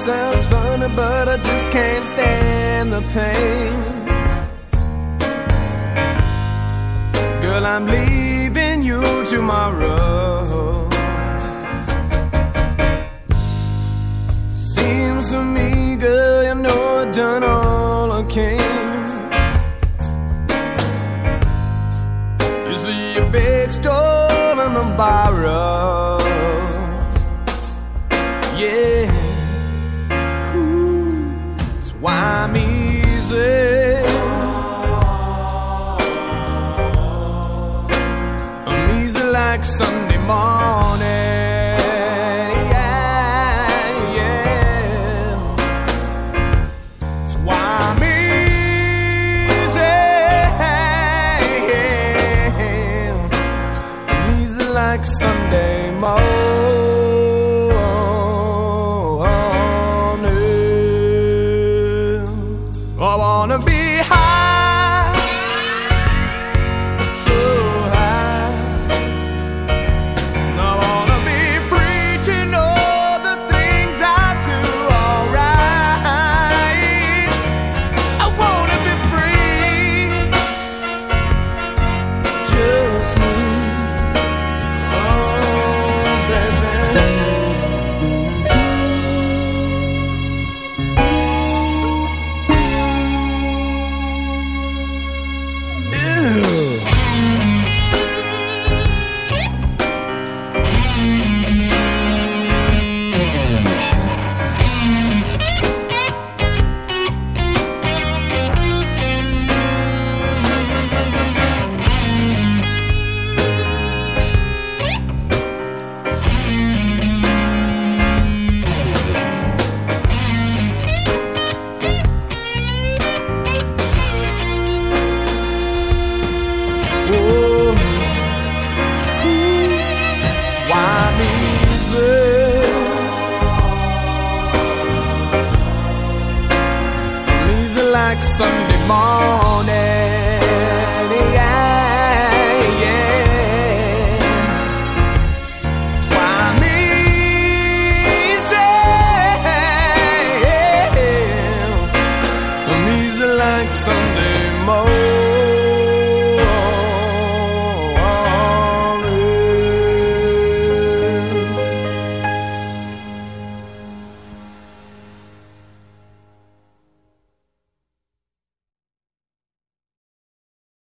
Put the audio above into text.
sounds funny, but I just can't stand the pain. Girl, I'm leaving you tomorrow. Seems to me, girl, you know I've done all I can. You see a big store and a borrow. Yeah, ooh, that's why I'm easy. I'm easy like Sunday morning. Yeah, yeah, that's why I'm easy. I'm easy like Sunday morning. I wanna be high, so high. I wanna be free to know the things I do alright. I wanna be free, just me. Oh, baby. Like Sunday